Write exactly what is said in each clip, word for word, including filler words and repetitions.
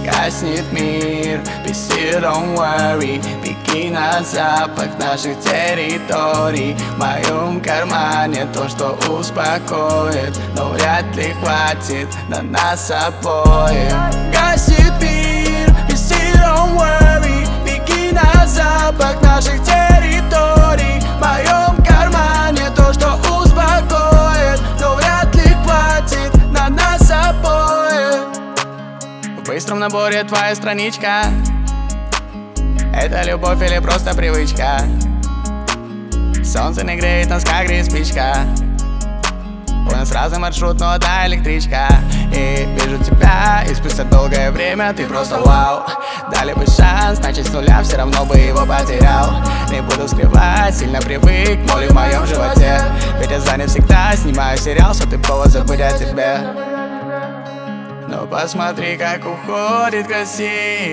Гаснет мир, без сил, don't worry. Беги на запах наших территорий. В моем кармане то, что успокоит, но вряд ли хватит на нас обоих. Гаснет мир, без сил, don't worry. Беги на запах наших территорий. В моем кармане то, что успокоит, но вряд ли хватит на нас обоих. В быстром наборе твоя страничка. Это любовь или просто привычка? Солнце не греет нас, как греет спичка. У нас разный маршрут, но одна электричка. И вижу тебя, и спустя долгое время ты просто вау. Дали бы шанс, начать с нуля, все равно бы его потерял. Не буду скрывать, сильно привык к боли в моем животе. Ведь я занят всегда, снимаю сериал, что ты повод забыть о тебе. Но посмотри, как уходит красиво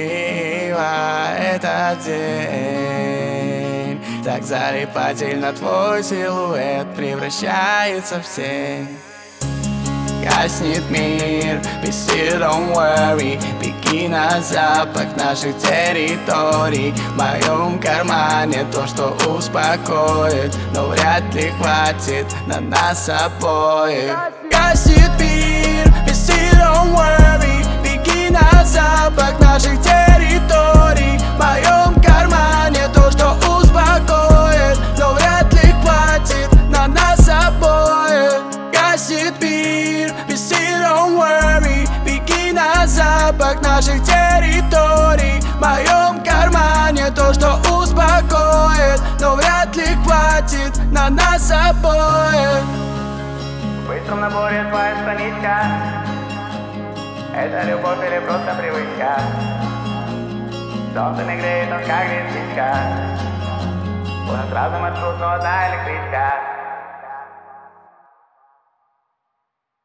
этот день. Так залипательно твой силуэт превращается в тень. Гаснет мир, без сил, don't worry. Беги на запах наших территорий. В моем кармане то, что успокоит, но вряд ли хватит на нас обоих. Гаснет мир, без сил, don't worry. Беги на запах наших территорий. В моем кармане то, что успокоит, но вряд ли хватит на нас обоих. Гаснет мир, без сил, don't worry. Беги на запах наших территорий. В моем кармане то, что успокоит, но вряд ли хватит на нас обоих. В быстром наборе твоя страничка. Это любовь или просто привычка? Солнце не греет нас, как греет спичка. У нас разный маршрут, но одна электричка.